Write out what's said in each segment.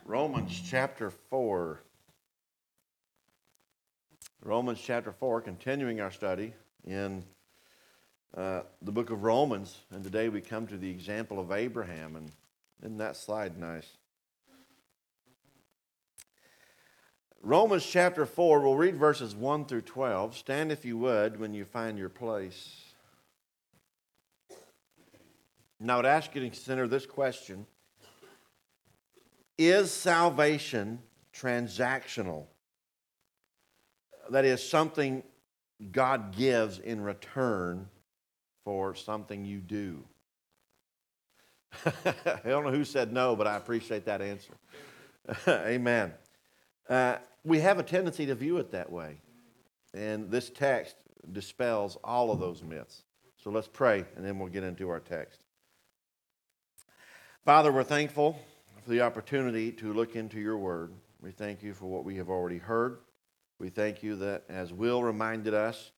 Romans chapter 4. Romans chapter 4, continuing our study in the book of Romans. And today we come to the example of Abraham. And isn't that slide nice? Romans chapter 4, we'll read verses 1 through 12. Stand if you would when you find your place. Now I would ask you to consider this question. Is salvation transactional? That is, something God gives in return for something you do. I don't know who said no, but I appreciate that answer. Amen. We have a tendency to view it that way. And this text dispels all of those myths. So let's pray, and then we'll get into our text. Father, we're thankful for the opportunity to look into your word. We thank you for what we have already heard. We thank you that, as Will reminded us,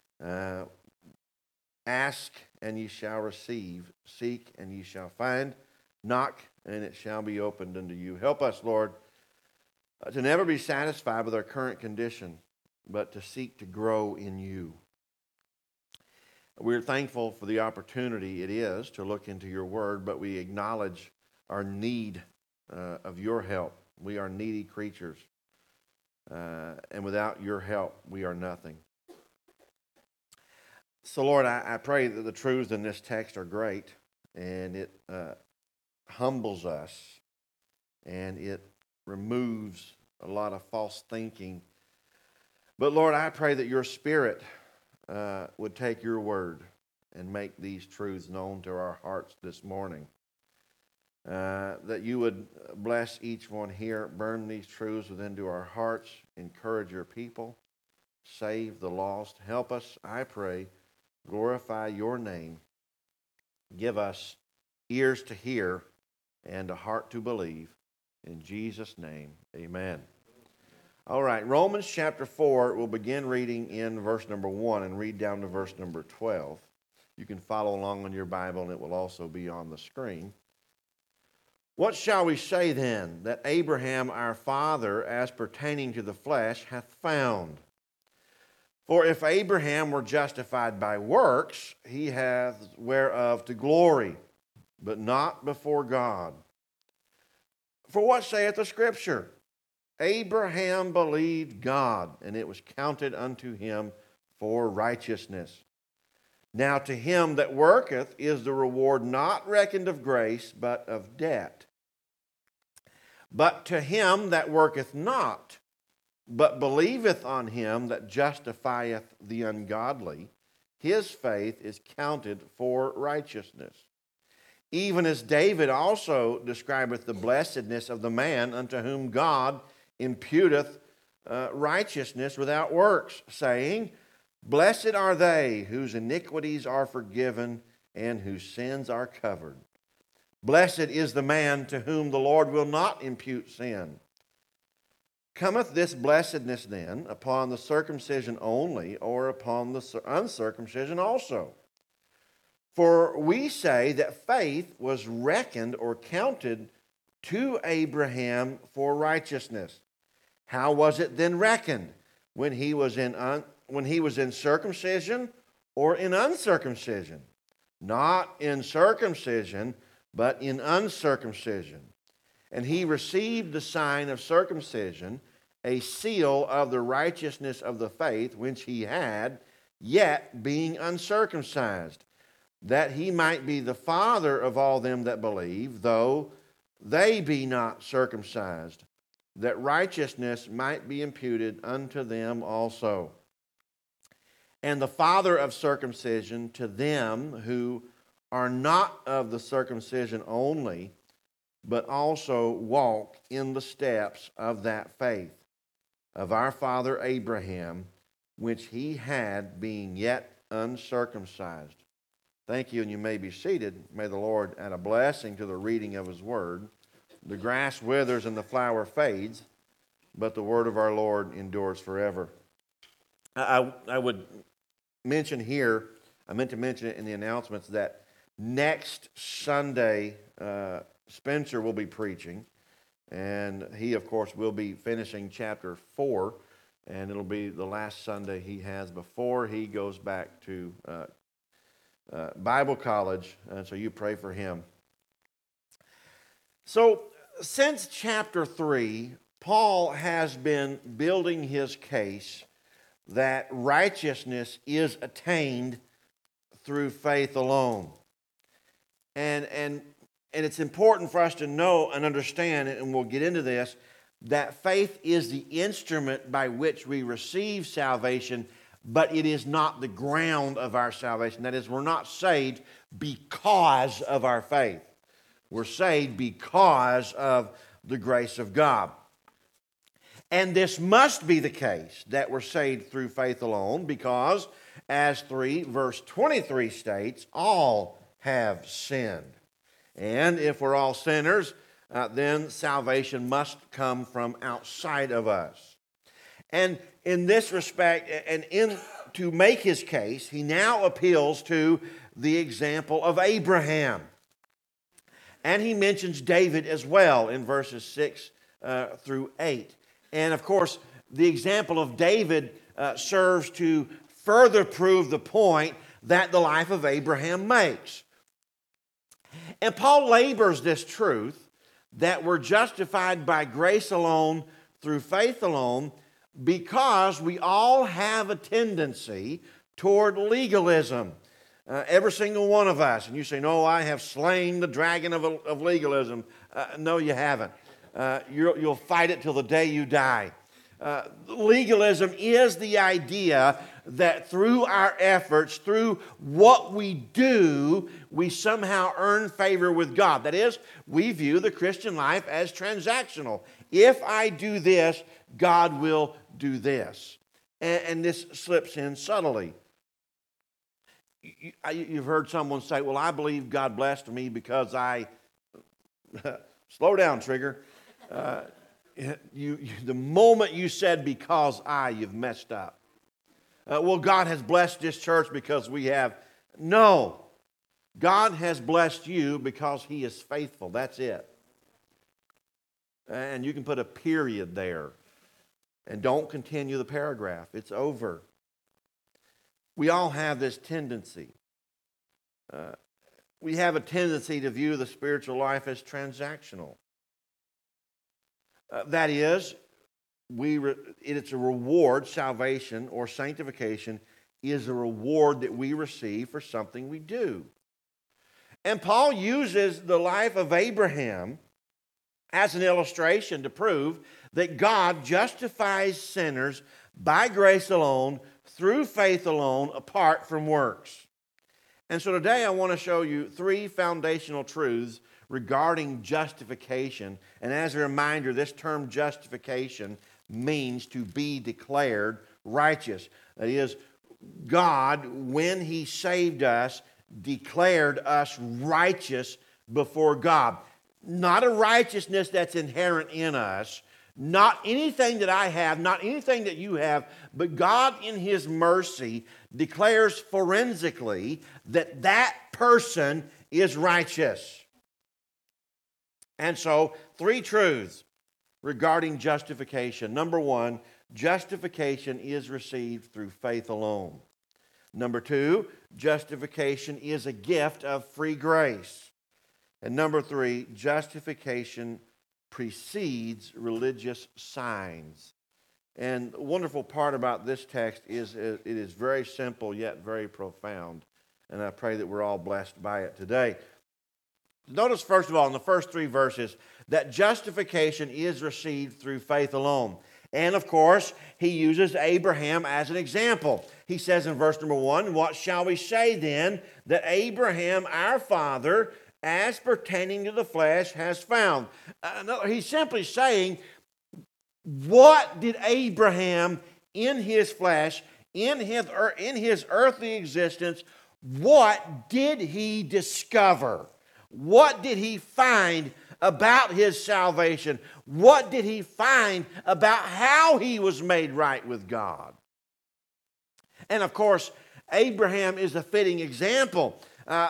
ask and ye shall receive, seek and ye shall find, knock and it shall be opened unto you. Help us, Lord, to never be satisfied with our current condition, but to seek to grow in you. We're thankful for the opportunity it is to look into your word, but we acknowledge our need of your help. We are needy creatures, and without your help, we are nothing. So, Lord, I pray that the truths in this text are great, and it humbles us, and it removes a lot of false thinking. But, Lord, I pray that your Spirit would take your word and make these truths known to our hearts this morning. That you would bless each one here, burn these truths within to our hearts, encourage your people, save the lost. Help us, I pray, glorify your name. Give us ears to hear and a heart to believe. In Jesus' name, amen. All right, Romans chapter 4, we'll begin reading in verse number 1 and read down to verse number 12. You can follow along on your Bible, and it will also be on the screen. What shall we say then that Abraham our father, as pertaining to the flesh, hath found? For if Abraham were justified by works, he hath whereof to glory, but not before God. For what saith the Scripture? Abraham believed God, and it was counted unto him for righteousness. Now to him that worketh is the reward not reckoned of grace, but of debt. But to him that worketh not, but believeth on him that justifieth the ungodly, his faith is counted for righteousness. Even as David also describeth the blessedness of the man unto whom God imputeth righteousness without works, saying, Blessed are they whose iniquities are forgiven and whose sins are covered. Blessed is the man to whom the Lord will not impute sin. Cometh this blessedness then upon the circumcision only, or upon the uncircumcision also? For we say that faith was reckoned or counted to Abraham for righteousness. How was it then reckoned? When he was in circumcision or in uncircumcision? Not in circumcision, but in uncircumcision. And he received the sign of circumcision, a seal of the righteousness of the faith which he had, yet being uncircumcised, that he might be the father of all them that believe, though they be not circumcised, that righteousness might be imputed unto them also. And the father of circumcision to them who are not of the circumcision only, but also walk in the steps of that faith of our father Abraham, which he had being yet uncircumcised. Thank you, and you may be seated. May the Lord add a blessing to the reading of his word. The grass withers and the flower fades, but the word of our Lord endures forever. I would mention here, I meant to mention it in the announcements, that next Sunday, Spencer will be preaching. And he, of course, will be finishing chapter 4, and it'll be the last Sunday he has before he goes back to Bible college. And so you pray for him. So since chapter 3, Paul has been building his case that righteousness is attained through faith alone. And it's important for us to know and understand, and we'll get into this, that faith is the instrument by which we receive salvation, but it is not the ground of our salvation. That is, we're not saved because of our faith. We're saved because of the grace of God. And this must be the case, that we're saved through faith alone, because, as 3 verse 23 states, all have sinned. And if we're all sinners, then salvation must come from outside of us. And in this respect, to make his case, he now appeals to the example of Abraham. And he mentions David as well in verses 6 through 8. And of course, the example of David serves to further prove the point that the life of Abraham makes. And Paul labors this truth that we're justified by grace alone, through faith alone, because we all have a tendency toward legalism. Every single one of us. And you say, no, I have slain the dragon of legalism. No, you haven't. You'll fight it till the day you die. Legalism is the idea that through our efforts, through what we do, we somehow earn favor with God. That is, we view the Christian life as transactional. If I do this, God will do this. And this slips in subtly. You've heard someone say, well, I believe God blessed me because I... Slow down, Trigger. The moment you said because you've messed up. Well, God has blessed this church because we have. No. God has blessed you because He is faithful. That's it. And you can put a period there. And don't continue the paragraph. It's over. We all have this tendency. We have a tendency to view the spiritual life as transactional. That is, it's a reward. Salvation or sanctification is a reward that we receive for something we do. And Paul uses the life of Abraham as an illustration to prove that God justifies sinners by grace alone, through faith alone, apart from works. And so today I want to show you 3 foundational truths regarding justification. And as a reminder, this term justification means to be declared righteous. That is, God, when He saved us, declared us righteous before God. Not a righteousness that's inherent in us, not anything that I have, not anything that you have, but God in His mercy declares forensically that that person is righteous. And so, 3 truths regarding justification. Number 1, justification is received through faith alone. Number 2, justification is a gift of free grace. And number 3, justification precedes religious signs. And the wonderful part about this text is it is very simple yet very profound. And I pray that we're all blessed by it today. Notice, first of all, in the first 3 verses, that justification is received through faith alone. And, of course, he uses Abraham as an example. He says in verse number 1, "What shall we say then that Abraham, our father, as pertaining to the flesh, has found?" He's simply saying, what did Abraham in his flesh, in his earthly existence, what did he discover? What did he find about his salvation? What did he find about how he was made right with God? And of course, Abraham is a fitting example.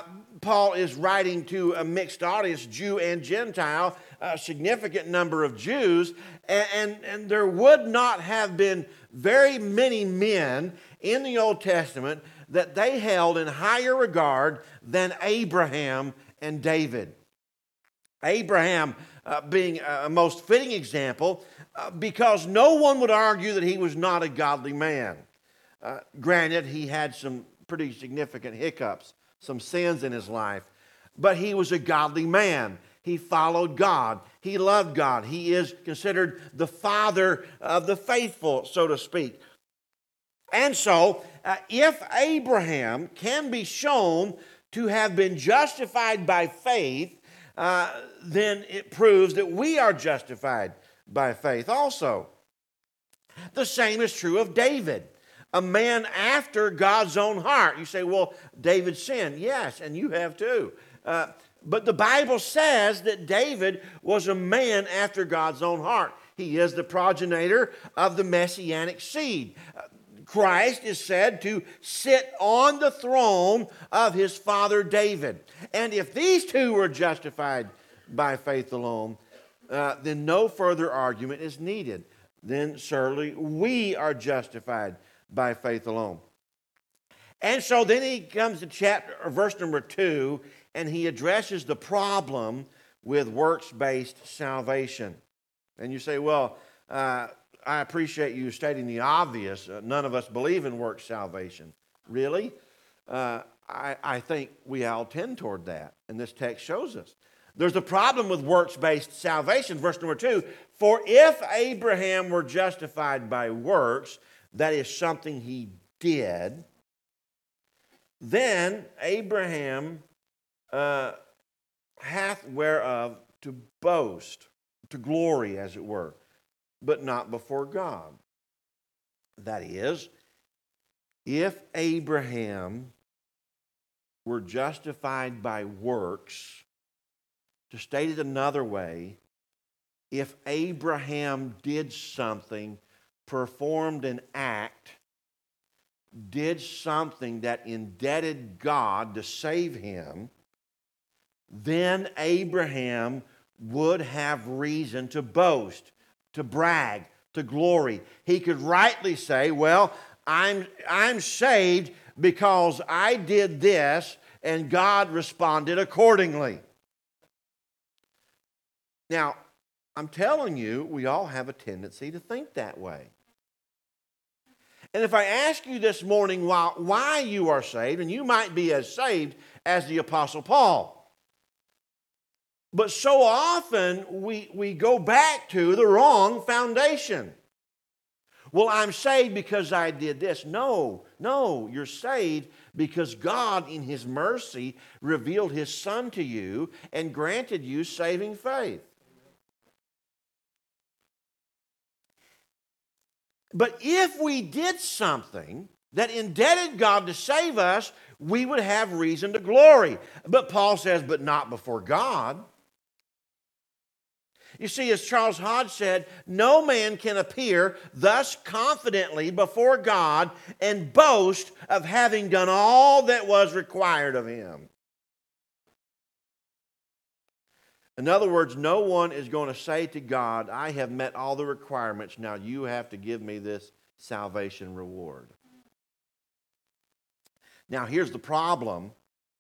Paul is writing to a mixed audience, Jew and Gentile, a significant number of Jews, and there would not have been very many men in the Old Testament that they held in higher regard than Abraham and David. Abraham being a most fitting example because no one would argue that he was not a godly man. Granted, he had some pretty significant hiccups, some sins in his life, but he was a godly man. He followed God. He loved God. He is considered the father of the faithful, so to speak. And so, if Abraham can be shown to have been justified by faith, then it proves that we are justified by faith also. The same is true of David, a man after God's own heart. You say, well, David sinned. Yes, and you have too. But the Bible says that David was a man after God's own heart. He is the progenitor of the messianic seed. Christ is said to sit on the throne of his father David. And if these two were justified by faith alone, then no further argument is needed. Then surely we are justified by faith alone. And so then he comes to verse number 2, and he addresses the problem with works-based salvation. And you say, well, I appreciate you stating the obvious. None of us believe in works salvation. Really? I think we all tend toward that, and this text shows us. There's a problem with works-based salvation. Verse number 2, for if Abraham were justified by works, that is something he did, then Abraham hath whereof to boast, to glory, as it were, but not before God. That is, if Abraham were justified by works, to state it another way, if Abraham did something, performed an act, did something that indebted God to save him, then Abraham would have reason to boast, to brag, to glory. He could rightly say, well, I'm saved because I did this and God responded accordingly. Now, I'm telling you, we all have a tendency to think that way. And if I ask you this morning why you are saved, and you might be as saved as the Apostle Paul, but so often we go back to the wrong foundation. Well, I'm saved because I did this. No, you're saved because God in His mercy revealed His Son to you and granted you saving faith. But if we did something that indebted God to save us, we would have reason to glory. But Paul says, but not before God. You see, as Charles Hodge said, no man can appear thus confidently before God and boast of having done all that was required of him. In other words, no one is going to say to God, I have met all the requirements, now you have to give me this salvation reward. Now, here's the problem.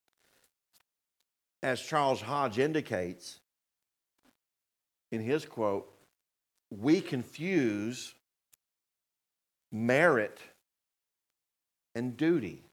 As Charles Hodge indicates in his quote, we confuse merit and duty.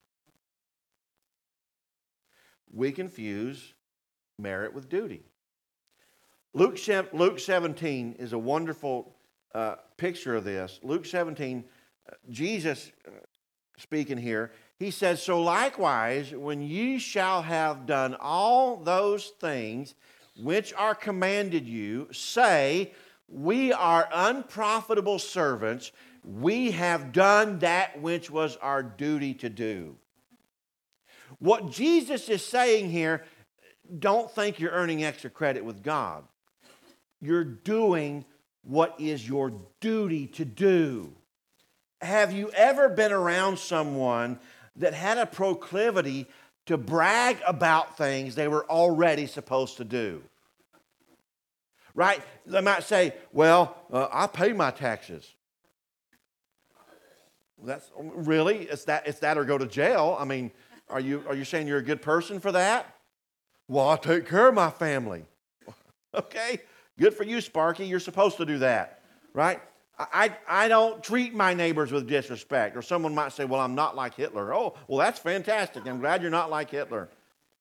We confuse merit with duty. Luke 17 is a wonderful picture of this. Luke 17, Jesus speaking here, he says, so likewise, when ye shall have done all those things which are commanded you, say, we are unprofitable servants, we have done that which was our duty to do. What Jesus is saying here, don't think you're earning extra credit with God. You're doing what is your duty to do. Have you ever been around someone that had a proclivity to brag about things they were already supposed to do. Right? They might say, well, I pay my taxes. That's really, it's that or go to jail. I mean, are you saying you're a good person for that? Well, I take care of my family. Okay, good for you, Sparky. You're supposed to do that, right? I don't treat my neighbors with disrespect. Or someone might say, well, I'm not like Hitler. Oh, well, that's fantastic. I'm glad you're not like Hitler.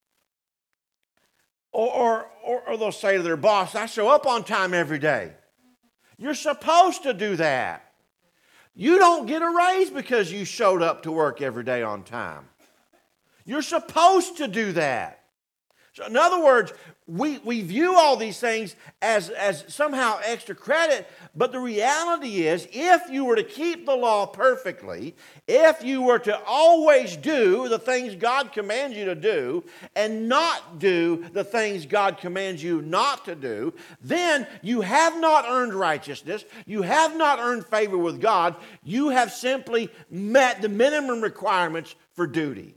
Or they'll say to their boss, I show up on time every day. You're supposed to do that. You don't get a raise because you showed up to work every day on time. You're supposed to do that. So in other words, we view all these things as somehow extra credit, but the reality is, if you were to keep the law perfectly, if you were to always do the things God commands you to do and not do the things God commands you not to do, then you have not earned righteousness, you have not earned favor with God, you have simply met the minimum requirements for duty.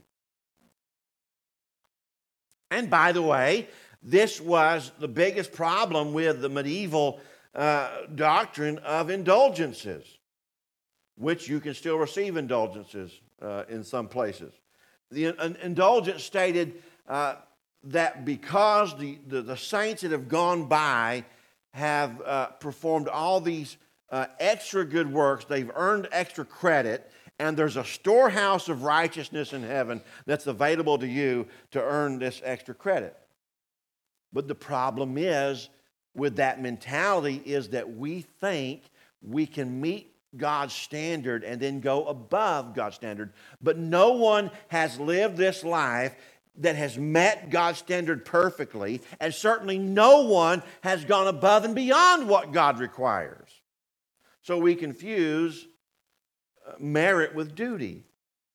And by the way, this was the biggest problem with the medieval doctrine of indulgences, which you can still receive indulgences in some places. The indulgence stated that because the saints that have gone by have performed all these extra good works, they've earned extra credit, and there's a storehouse of righteousness in heaven that's available to you to earn this extra credit. But the problem is, with that mentality, is that we think we can meet God's standard and then go above God's standard. But no one has lived this life that has met God's standard perfectly, and certainly no one has gone above and beyond what God requires. So we confuse merit with duty.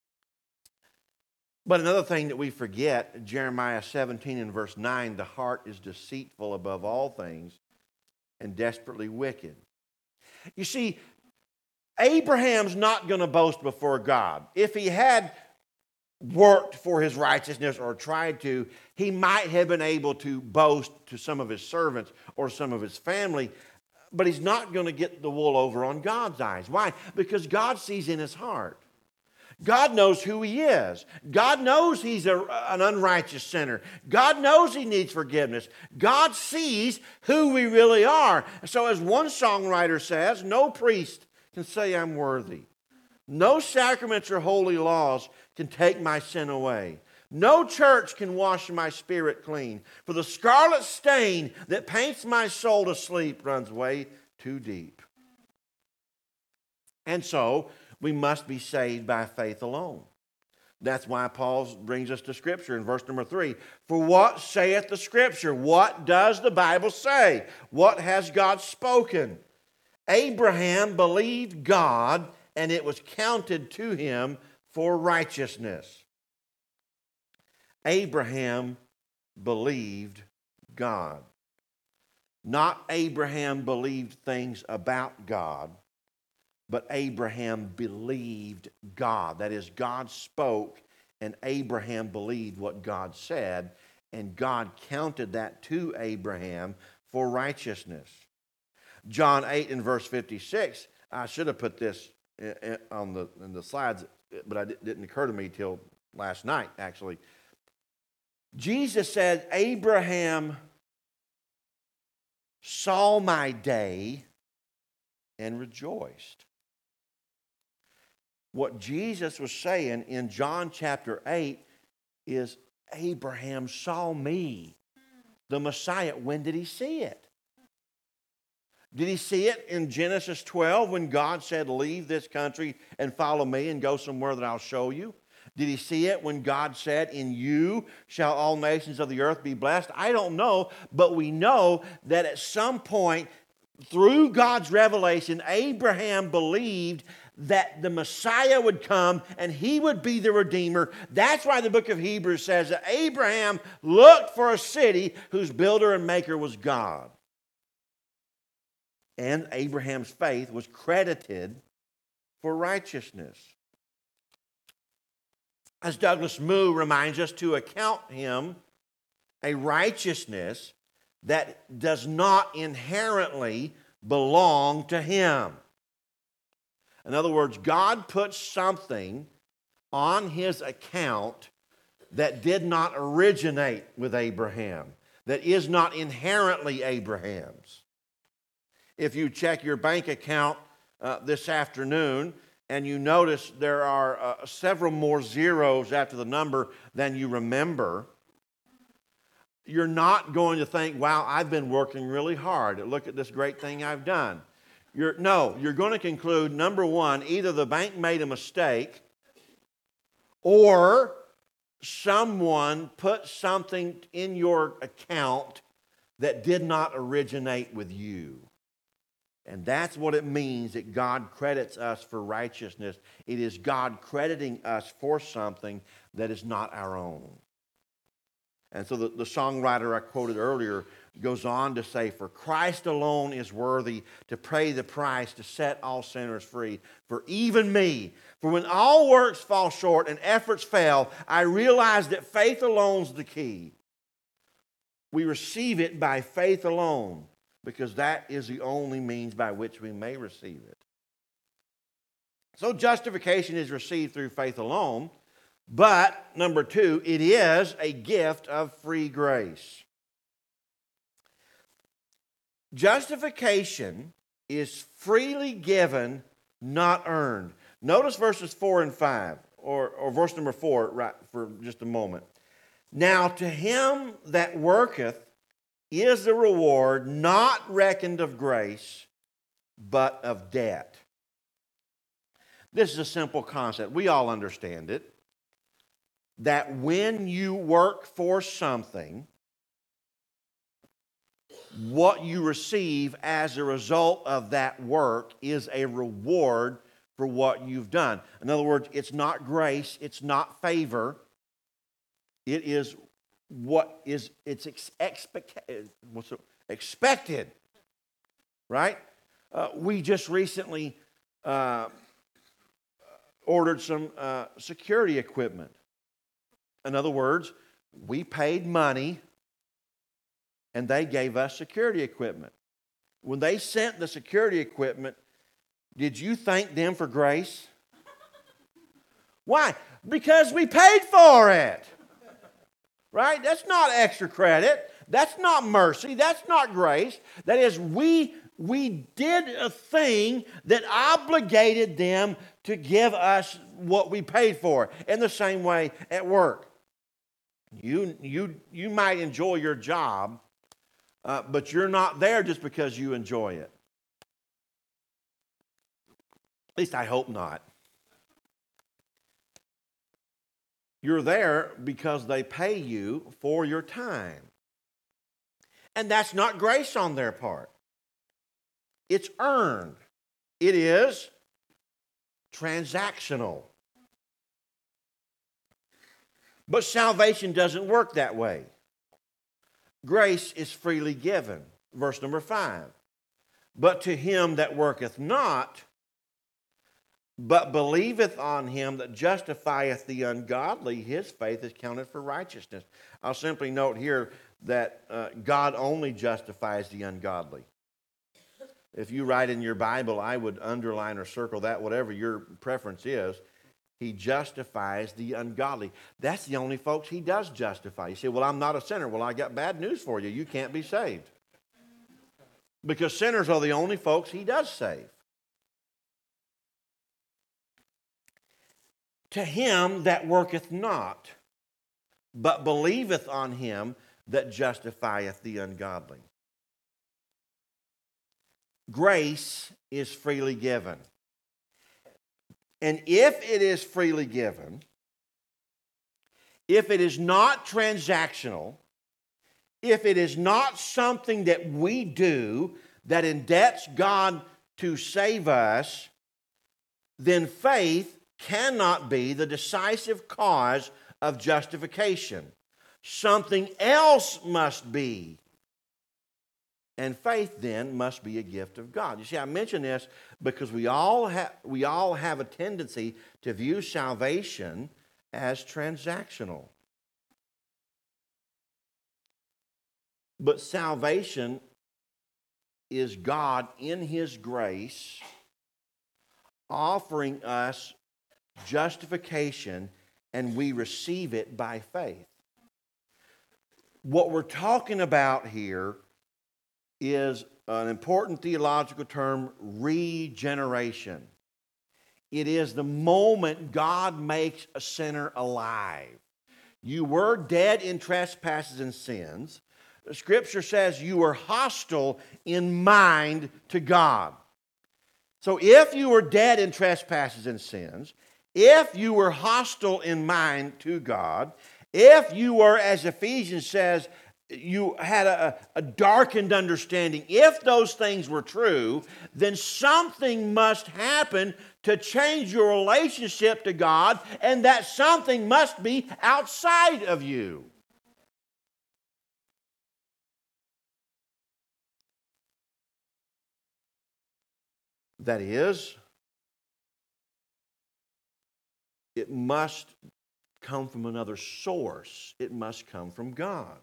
But another thing that we forget, Jeremiah 17 and verse 9, the heart is deceitful above all things and desperately wicked. You see, Abraham's not going to boast before God. If he had worked for his righteousness or tried to, he might have been able to boast to some of his servants or some of his family, but he's not going to get the wool over on God's eyes. Why? Because God sees in his heart. God knows who he is. God knows he's an unrighteous sinner. God knows he needs forgiveness. God sees who we really are. So as one songwriter says, no priest can say I'm worthy. No sacraments or holy laws can take my sin away. No church can wash my spirit clean. For the scarlet stain that paints my soul to sleep runs way too deep. And so, we must be saved by faith alone. That's why Paul brings us to Scripture in verse number 3. For what saith the Scripture? What does the Bible say? What has God spoken? Abraham believed God, and it was counted to him for righteousness. Abraham believed God. Not Abraham believed things about God, but Abraham believed God. That is, God spoke, and Abraham believed what God said, and God counted that to Abraham for righteousness. John 8 and verse 56, I should have put this in the slides, but it didn't occur to me till last night, actually. Jesus said, Abraham saw my day and rejoiced. What Jesus was saying in John chapter 8 is, Abraham saw me, the Messiah. When did he see it? Did he see it in Genesis 12 when God said, leave this country and follow me and go somewhere that I'll show you? Did he see it when God said, in you shall all nations of the earth be blessed? I don't know, but we know that at some point through God's revelation, Abraham believed that the Messiah would come and he would be the Redeemer. That's why the book of Hebrews says that Abraham looked for a city whose builder and maker was God. And Abraham's faith was credited for righteousness. as Douglas Moo reminds us, to account him a righteousness that does not inherently belong to him. In other words, God put something on his account that did not originate with Abraham, that is not inherently Abraham's. If you check your bank account this afternoon and you notice there are several more zeros after the number than you remember, you're not going to think, wow, I've been working really hard. Look at this great thing I've done. You're going to conclude, number one, either the bank made a mistake or someone put something in your account that did not originate with you. And that's what it means that God credits us for righteousness. It is God crediting us for something that is not our own. And so the songwriter I quoted earlier goes on to say, "For Christ alone is worthy to pay the price to set all sinners free. For even me, for when all works fall short and efforts fail, I realize that faith alone's the key. We receive it by faith alone, because that is the only means by which we may receive it." So justification is received through faith alone, but number two, it is a gift of free grace. Justification is freely given, not earned. Notice verses 4 and 5, or verse number 4 right, for just a moment. "Now to him that worketh is the reward not reckoned of grace, but of debt." This is a simple concept. We all understand it. That when you work for something, what you receive as a result of that work is a reward for what you've done. In other words, it's not grace, it's not favor. It is what is expected, right? We just recently ordered some security equipment. In other words, we paid money and they gave us security equipment. When they sent the security equipment, did you thank them for grace? Why? Because we paid for it. Right? That's not extra credit. That's not mercy. That's not grace. That is, we did a thing that obligated them to give us what we paid for. In the same way at work. You might enjoy your job, but you're not there just because you enjoy it. At least I hope not. You're there because they pay you for your time. And that's not grace on their part. It's earned. It is transactional. But salvation doesn't work that way. Grace is freely given. Verse number 5. "But to him that worketh not, but believeth on him that justifieth the ungodly, his faith is counted for righteousness." I'll simply note here that God only justifies the ungodly. If you write in your Bible, I would underline or circle that, whatever your preference is. He justifies the ungodly. That's the only folks he does justify. You say, well, I'm not a sinner. Well, I got bad news for you. You can't be saved. Because sinners are the only folks he does save. "To him that worketh not, but believeth on him that justifieth the ungodly." Grace is freely given. And if it is freely given, if it is not transactional, if it is not something that we do that indebts God to save us, then faith cannot be the decisive cause of justification. Something else must be. And faith then must be a gift of God. You see, I mention this because we all have a tendency to view salvation as transactional. But salvation is God in His grace offering us justification, and we receive it by faith. What we're talking about here is an important theological term, regeneration. It is the moment God makes a sinner alive. You were dead in trespasses and sins. The Scripture says you were hostile in mind to God. So if you were dead in trespasses and sins, if you were hostile in mind to God, if you were, as Ephesians says, you had a darkened understanding, if those things were true, then something must happen to change your relationship to God, and that something must be outside of you. That is, it must come from another source. It must come from God.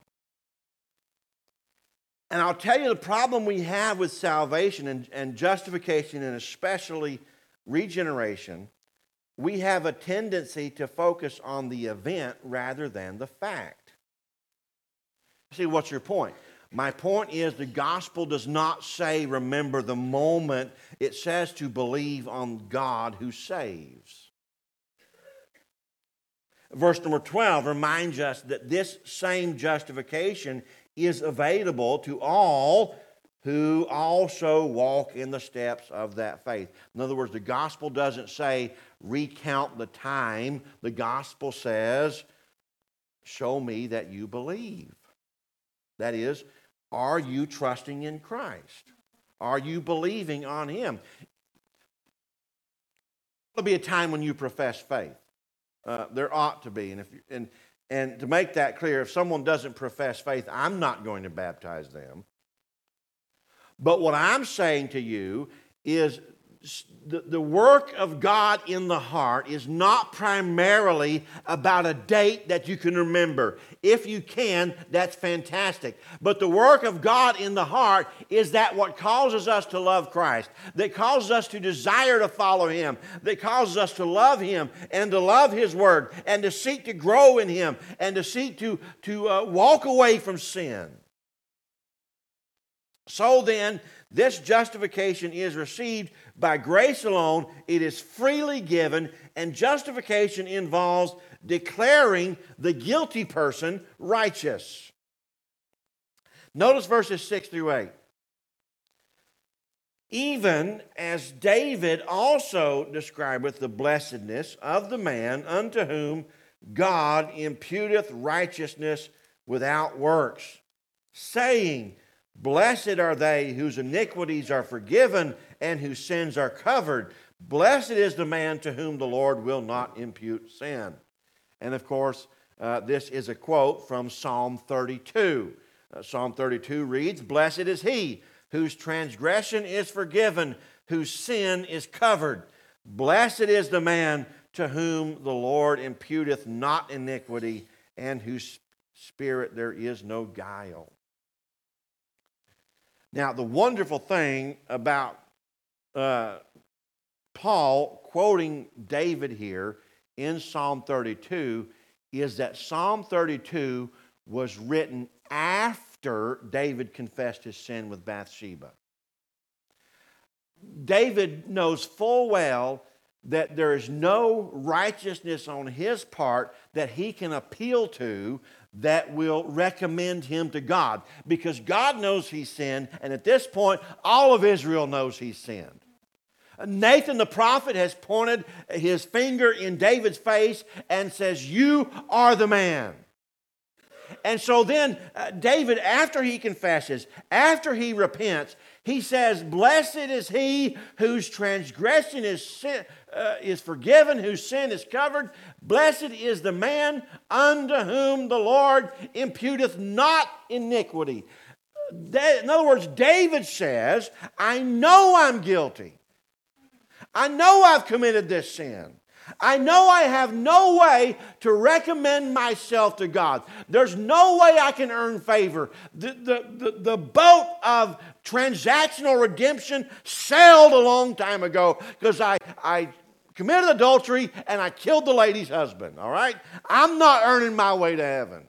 And I'll tell you the problem we have with salvation and justification, and especially regeneration, we have a tendency to focus on the event rather than the fact. See, what's your point? My point is the gospel does not say remember the moment. It says to believe on God who saves. Verse number 12 reminds us that this same justification is available to all who also walk in the steps of that faith. In other words, the gospel doesn't say recount the time. The gospel says show me that you believe. That is, are you trusting in Christ? Are you believing on Him? There'll be a time when you profess faith. There ought to be. And to make that clear, if someone doesn't profess faith, I'm not going to baptize them. But what I'm saying to you is the work of God in the heart is not primarily about a date that you can remember. If you can, that's fantastic. But the work of God in the heart is that what causes us to love Christ, that causes us to desire to follow Him, that causes us to love Him and to love His Word and to seek to grow in Him and to seek to walk away from sin. So then, this justification is received by grace alone. It is freely given, and justification involves declaring the guilty person righteous. Notice verses 6 through 8. Even as David also describeth the blessedness of the man unto whom God imputeth righteousness without works, saying, Blessed are they whose iniquities are forgiven and whose sins are covered. Blessed is the man to whom the Lord will not impute sin. And of course, this is a quote from Psalm 32. Psalm 32 reads, Blessed is he whose transgression is forgiven, whose sin is covered. Blessed is the man to whom the Lord imputeth not iniquity, and whose spirit there is no guile. Now, the wonderful thing about Paul quoting David here in Psalm 32 is that Psalm 32 was written after David confessed his sin with Bathsheba. David knows full well that there is no righteousness on his part that he can appeal to that will recommend him to God, because God knows he sinned, and at this point, all of Israel knows he sinned. Nathan the prophet has pointed his finger in David's face and says, you are the man. And so then David, after he confesses, after he repents, he says, Blessed is he whose transgression is forgiven, whose sin is covered. Blessed is the man unto whom the Lord imputeth not iniquity. In other words, David says, I know I'm guilty. I know I've committed this sin. I know I have no way to recommend myself to God. There's no way I can earn favor. The boat of transactional redemption sailed a long time ago because I committed adultery and I killed the lady's husband, all right? I'm not earning my way to heaven.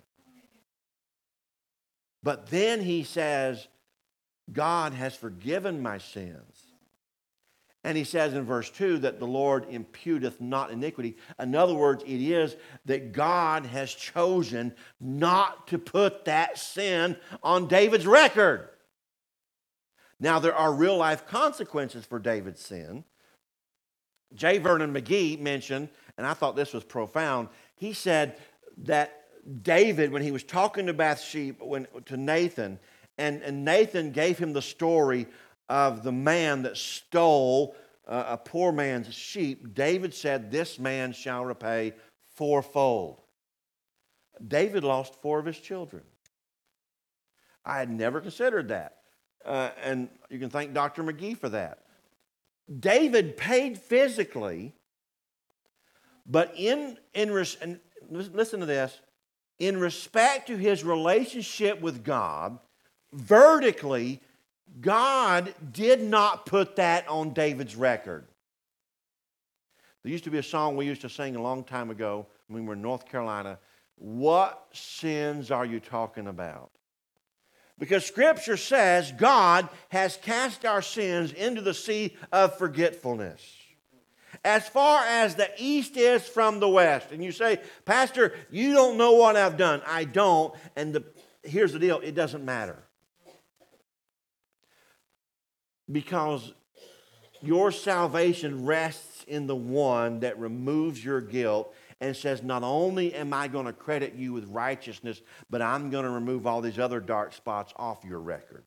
But then he says, God has forgiven my sins. And he says in verse 2 that the Lord imputeth not iniquity. In other words, it is that God has chosen not to put that sin on David's record. Now, there are real life consequences for David's sin. J. Vernon McGee mentioned, and I thought this was profound, he said that David, when he was talking to Bathsheba, to Nathan, and Nathan gave him the story of the man that stole a poor man's sheep, David said, this man shall repay fourfold. David lost 4 of his children. I had never considered that. And you can thank Dr. McGee for that. David paid physically, but and listen to this, in respect to his relationship with God, vertically, God did not put that on David's record. There used to be a song we used to sing a long time ago when we were in North Carolina. What sins are you talking about? Because Scripture says God has cast our sins into the sea of forgetfulness. As far as the east is from the west. And you say, Pastor, you don't know what I've done. I don't. And here's the deal. It doesn't matter. Because your salvation rests in the one that removes your guilt and says, not only am I going to credit you with righteousness, but I'm going to remove all these other dark spots off your record.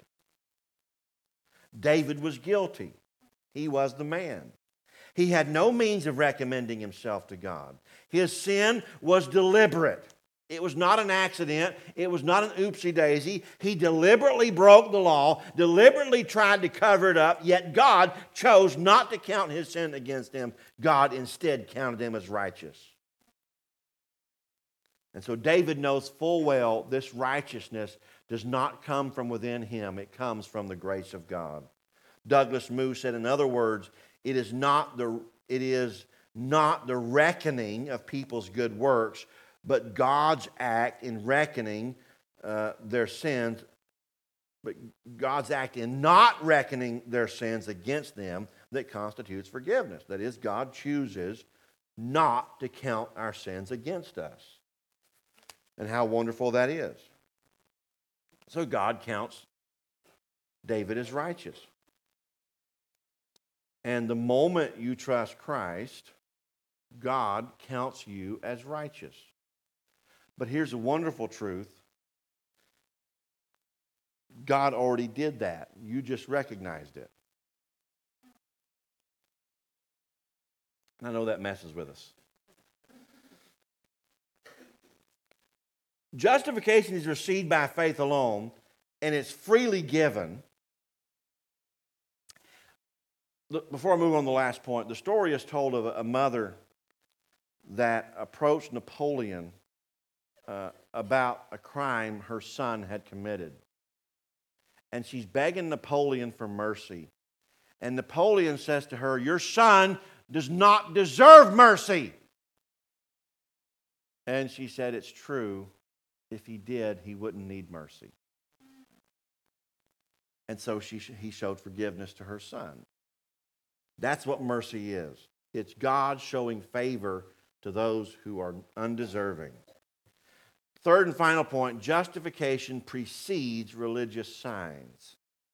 David was guilty. He was the man. He had no means of recommending himself to God. His sin was deliberate. It was not an accident. It was not an oopsie-daisy. He deliberately broke the law, deliberately tried to cover it up, yet God chose not to count his sin against him. God instead counted him as righteous. And so David knows full well this righteousness does not come from within him. It comes from the grace of God. Douglas Moo said, in other words, it is not the reckoning of people's good works, but God's act in reckoning their sins, but God's act in not reckoning their sins against them that constitutes forgiveness. That is, God chooses not to count our sins against us. And how wonderful that is. So God counts David as righteous. And the moment you trust Christ, God counts you as righteous. But here's a wonderful truth. God already did that. You just recognized it. And I know that messes with us. Justification is received by faith alone, and it's freely given. Before I move on to the last point, the story is told of a mother that approached Napoleon about a crime her son had committed. And she's begging Napoleon for mercy. And Napoleon says to her, your son does not deserve mercy. And she said, it's true. If he did, he wouldn't need mercy. And so he showed forgiveness to her son. That's what mercy is. It's God showing favor to those who are undeserving. Third and final point, justification precedes religious signs.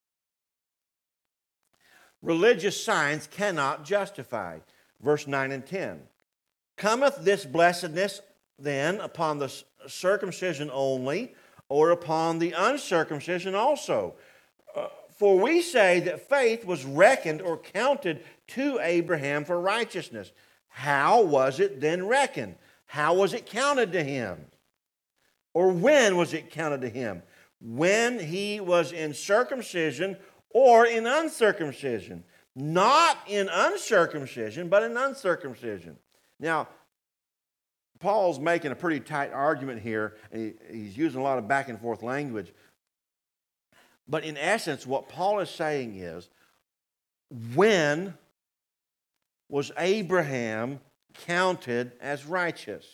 Religious signs cannot justify. Verse 9 and 10. Cometh this blessedness then upon the circumcision only, or upon the uncircumcision also? For we say that faith was reckoned or counted to Abraham for righteousness. How was it then reckoned? How was it counted to him? Or when was it counted to him? When he was in circumcision or in uncircumcision? Not in uncircumcision, but in uncircumcision. Now, Paul's making a pretty tight argument here, and he's using a lot of back and forth language. But in essence, what Paul is saying is, when was Abraham counted as righteous?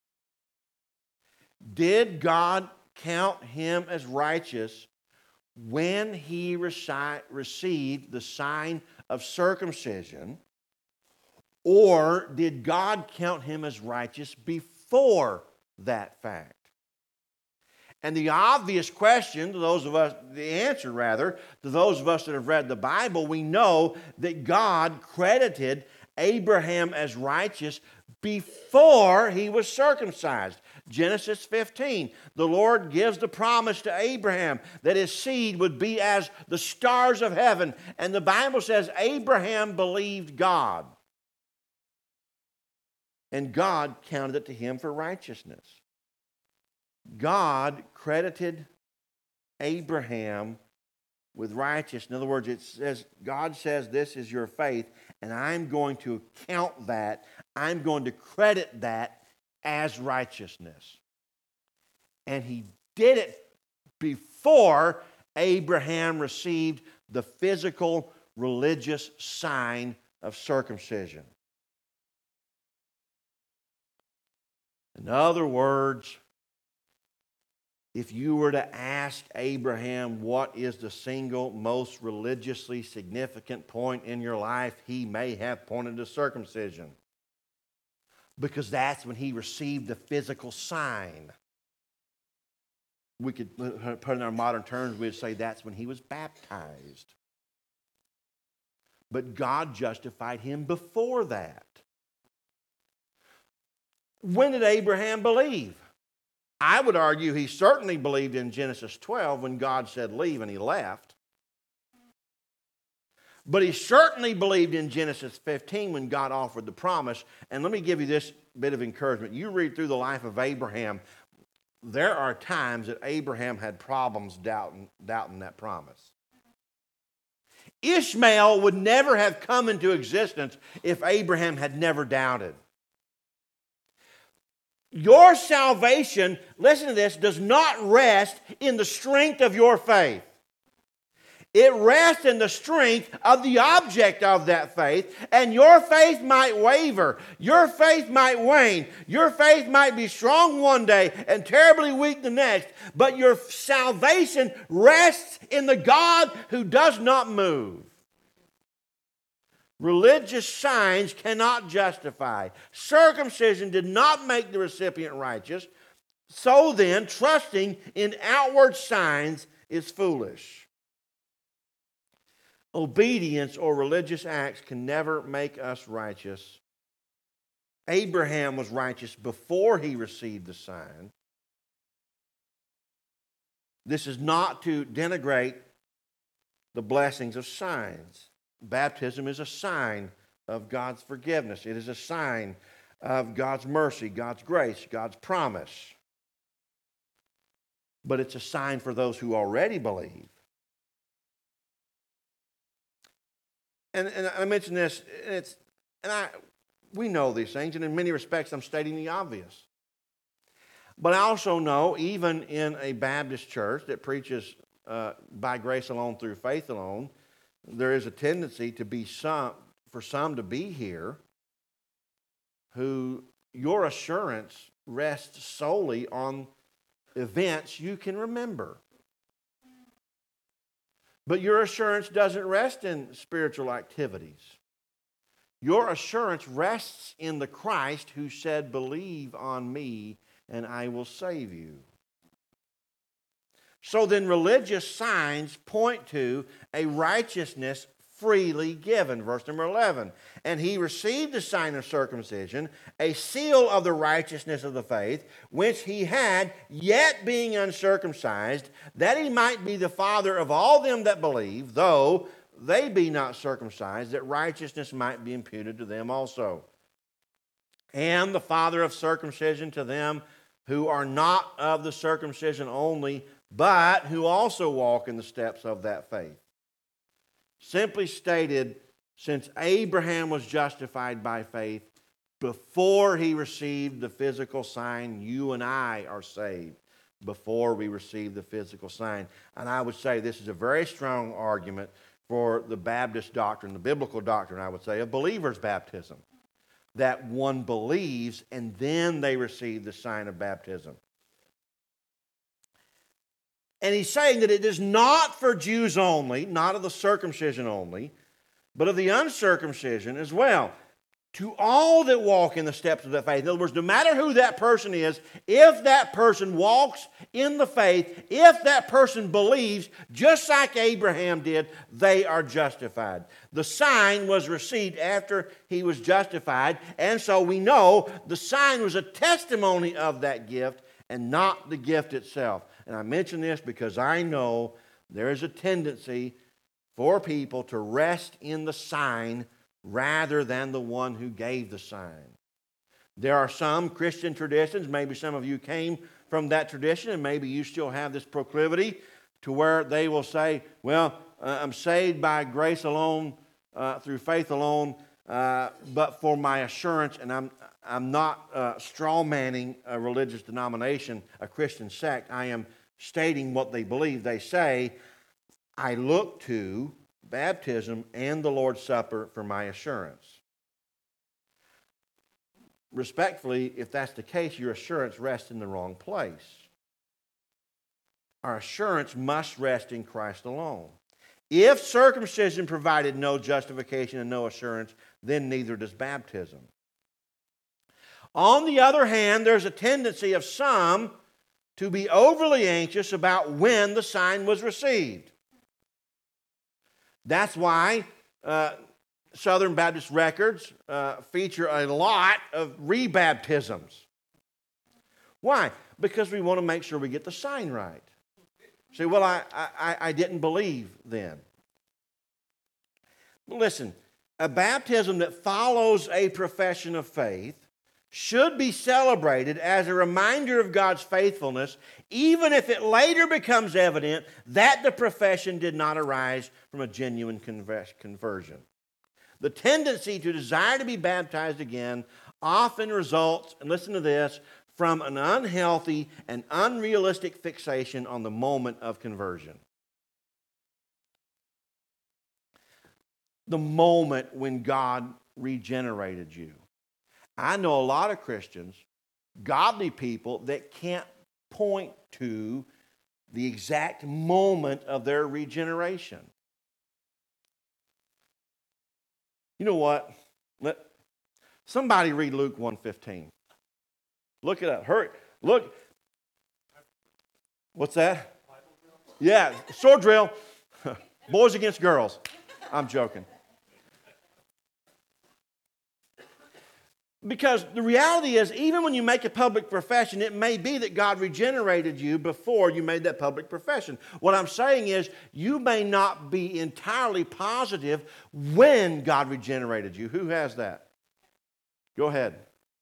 Did God count him as righteous when he received the sign of circumcision? Or did God count him as righteous before that fact? And the obvious question to those of us, the answer rather, to those of us that have read the Bible, we know that God credited Abraham as righteous before he was circumcised. Genesis 15, the Lord gives the promise to Abraham that his seed would be as the stars of heaven. And the Bible says Abraham believed God, and God counted it to him for righteousness. God credited Abraham with righteousness. In other words, it says, God says this is your faith, and I'm going to count that, I'm going to credit that as righteousness. And he did it before Abraham received the physical religious sign of circumcision. In other words, if you were to ask Abraham what is the single most religiously significant point in your life, he may have pointed to circumcision. Because that's when he received the physical sign. We could put in our modern terms, we'd say that's when he was baptized. But God justified him before that. When did Abraham believe? I would argue he certainly believed in Genesis 12 when God said leave and he left. But he certainly believed in Genesis 15 when God offered the promise. And let me give you this bit of encouragement. You read through the life of Abraham, there are times that Abraham had problems doubting that promise. Ishmael would never have come into existence if Abraham had never doubted. Your salvation, listen to this, does not rest in the strength of your faith. It rests in the strength of the object of that faith, and your faith might waver. Your faith might wane. Your faith might be strong one day and terribly weak the next, but your salvation rests in the God who does not move. Religious signs cannot justify. Circumcision did not make the recipient righteous. So then, trusting in outward signs is foolish. Obedience or religious acts can never make us righteous. Abraham was righteous before he received the sign. This is not to denigrate the blessings of signs. Baptism is a sign of God's forgiveness. It is a sign of God's mercy, God's grace, God's promise. But it's a sign for those who already believe. And I mentioned this, we know these things, and in many respects I'm stating the obvious. But I also know, even in a Baptist church that preaches by grace alone, through faith alone, there is a tendency to be for some to be here who your assurance rests solely on events you can remember. But your assurance doesn't rest in spiritual activities. Your assurance rests in the Christ who said, "Believe on me and I will save you." So then religious signs point to a righteousness freely given. Verse number 11. And he received the sign of circumcision, a seal of the righteousness of the faith, which he had, yet being uncircumcised, that he might be the father of all them that believe, though they be not circumcised, that righteousness might be imputed to them also. And the father of circumcision to them who are not of the circumcision only, but who also walk in the steps of that faith. Simply stated, since Abraham was justified by faith before he received the physical sign. You and I are saved before we receive the physical sign. And I would say this is a very strong argument for the Baptist doctrine, the biblical doctrine, I would say, of believer's baptism. That one believes and then they receive the sign of baptism. And he's saying that it is not for Jews only, not of the circumcision only, but of the uncircumcision as well. To all that walk in the steps of the faith. In other words, no matter who that person is, if that person walks in the faith, if that person believes, just like Abraham did, they are justified. The sign was received after he was justified, and so we know the sign was a testimony of that gift and not the gift itself. And I mention this because I know there is a tendency for people to rest in the sign rather than the one who gave the sign. There are some Christian traditions, maybe some of you came from that tradition, and maybe you still have this proclivity to where they will say, well, I'm saved by grace alone, through faith alone, but for my assurance, and I'm not straw-manning a religious denomination, a Christian sect. I am stating what they believe. They say, I look to baptism and the Lord's Supper for my assurance. Respectfully, if that's the case, your assurance rests in the wrong place. Our assurance must rest in Christ alone. If circumcision provided no justification and no assurance, then neither does baptism. On the other hand, there's a tendency of some to be overly anxious about when the sign was received. That's why Southern Baptist records feature a lot of rebaptisms. Why? Because we want to make sure we get the sign right. Say, well, I didn't believe then. Listen, a baptism that follows a profession of faith should be celebrated as a reminder of God's faithfulness, even if it later becomes evident that the profession did not arise from a genuine conversion. The tendency to desire to be baptized again often results, and listen to this, from an unhealthy and unrealistic fixation on the moment of conversion. The moment when God regenerated you. I know a lot of Christians, godly people, that can't point to the exact moment of their regeneration. You know what? Somebody read Luke 1:15. Look it up. Hurry. Look. What's that? Yeah, sword drill. Boys against girls. I'm joking. Because the reality is, even when you make a public profession, it may be that God regenerated you before you made that public profession. What I'm saying is, you may not be entirely positive when God regenerated you. Who has that? Go ahead.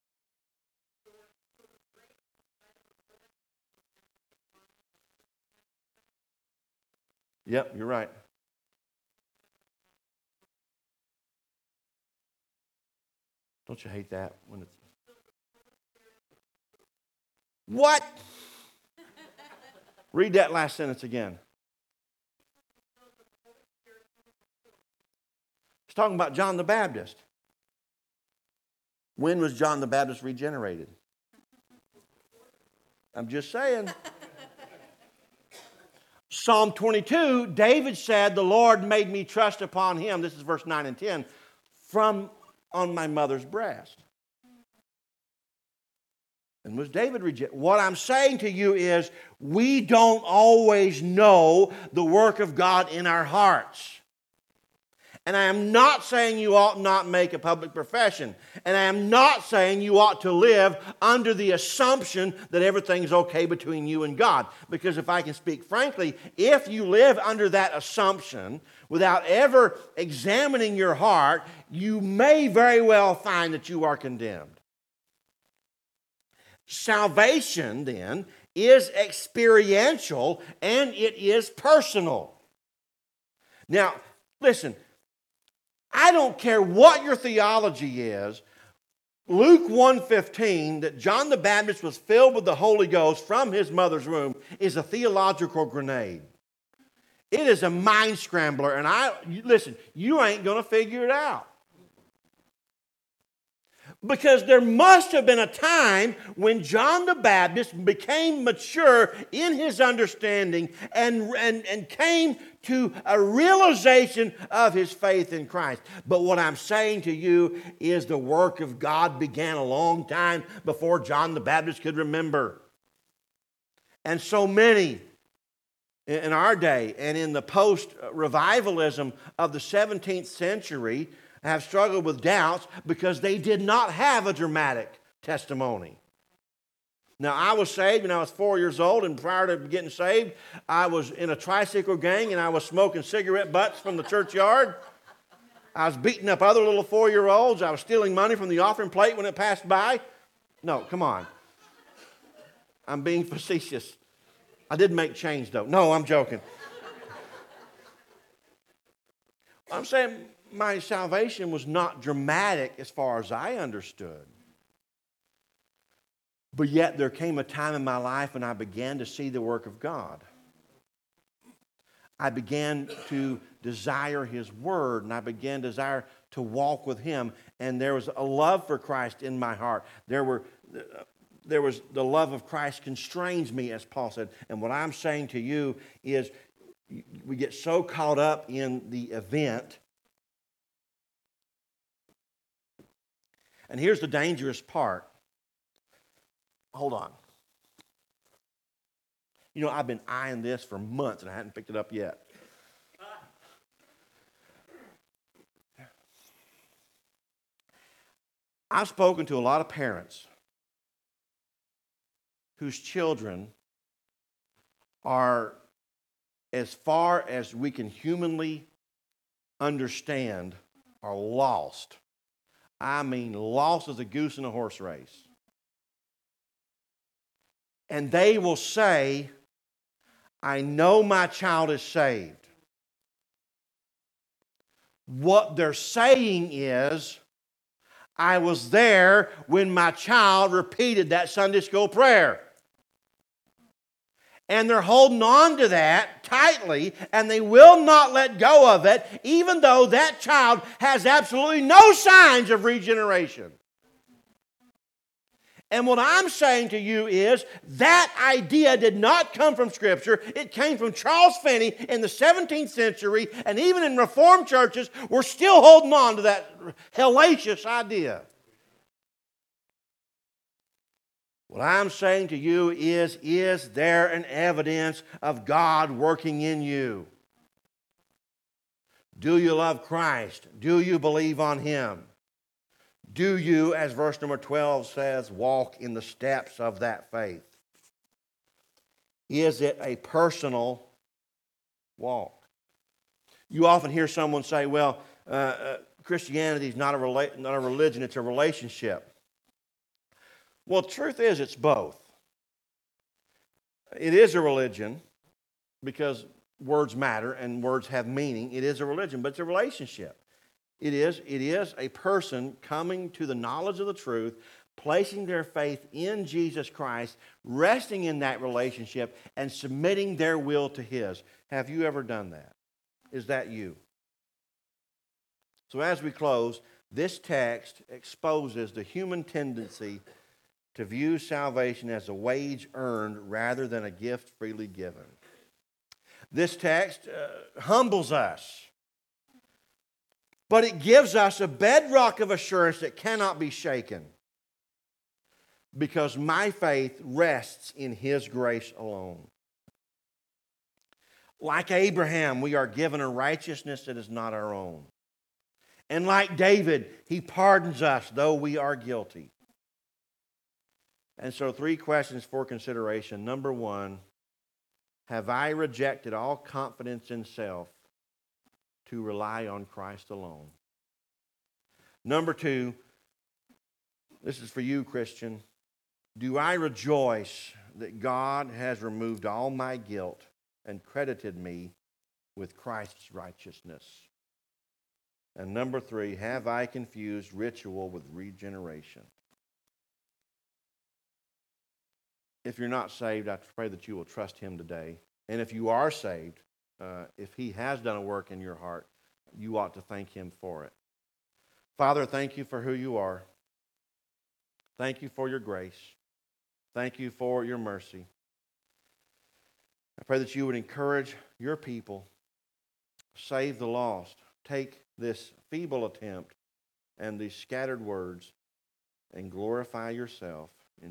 Yep, you're right. Don't you hate that when it's... What? Read that last sentence again. It's talking about John the Baptist. When was John the Baptist regenerated? I'm just saying. Psalm 22, David said, the Lord made me trust upon him. This is verse 9 and 10. From on my mother's breast. And was David rejected? What I'm saying to you is, we don't always know the work of God in our hearts. And I am not saying you ought not make a public profession. And I am not saying you ought to live under the assumption that everything's okay between you and God. Because if I can speak frankly, if you live under that assumption without ever examining your heart, you may very well find that you are condemned. Salvation, then, is experiential and it is personal. Now, listen, I don't care what your theology is. Luke 1:15, that John the Baptist was filled with the Holy Ghost from his mother's womb, is a theological grenade. It is a mind scrambler, and listen, you ain't going to figure it out. Because there must have been a time when John the Baptist became mature in his understanding and came to a realization of his faith in Christ. But what I'm saying to you is the work of God began a long time before John the Baptist could remember. And so many in our day and in the post-revivalism of the 17th century have struggled with doubts because they did not have a dramatic testimony. Now, I was saved when I was 4 years old, and prior to getting saved, I was in a tricycle gang, and I was smoking cigarette butts from the churchyard. I was beating up other little 4-year-olds. I was stealing money from the offering plate when it passed by. No, come on. I'm being facetious. I did make change, though. No, I'm joking. I'm saying my salvation was not dramatic as far as I understood. But yet there came a time in my life when I began to see the work of God. I began to desire His Word, and I began to desire to walk with Him. And there was a love for Christ in my heart. There was the love of Christ constrains me, as Paul said. And what I'm saying to you is we get so caught up in the event. And here's the dangerous part. Hold on. You know, I've been eyeing this for months and I hadn't picked it up yet. I've spoken to a lot of parents whose children are, as far as we can humanly understand, are lost. I mean, lost as a goose in a horse race. And they will say, I know my child is saved. What they're saying is, I was there when my child repeated that Sunday school prayer. And they're holding on to that tightly, and they will not let go of it, even though that child has absolutely no signs of regeneration. And what I'm saying to you is that idea did not come from Scripture. It came from Charles Finney in the 17th century, and even in Reformed churches, we're still holding on to that hellacious idea. What I'm saying to you is there an evidence of God working in you? Do you love Christ? Do you believe on Him? Do you, as verse number 12 says, walk in the steps of that faith? Is it a personal walk? You often hear someone say, well, Christianity is not a religion, it's a relationship. Well, the truth is it's both. It is a religion because words matter and words have meaning. It is a religion, but it's a relationship. It is a person coming to the knowledge of the truth, placing their faith in Jesus Christ, resting in that relationship, and submitting their will to His. Have you ever done that? Is that you? So as we close, this text exposes the human tendency to view salvation as a wage earned rather than a gift freely given. This text humbles us, but it gives us a bedrock of assurance that cannot be shaken, because my faith rests in His grace alone. Like Abraham, we are given a righteousness that is not our own. And like David, He pardons us though we are guilty. And so 3 questions for consideration. Number 1, have I rejected all confidence in self to rely on Christ alone? Number 2, this is for you, Christian. Do I rejoice that God has removed all my guilt and credited me with Christ's righteousness? And number 3, have I confused ritual with regeneration? If you're not saved, I pray that you will trust him today. And if you are saved, if he has done a work in your heart, you ought to thank him for it. Father, thank you for who you are. Thank you for your grace. Thank you for your mercy. I pray that you would encourage your people, save the lost. Take this feeble attempt and these scattered words and glorify yourself.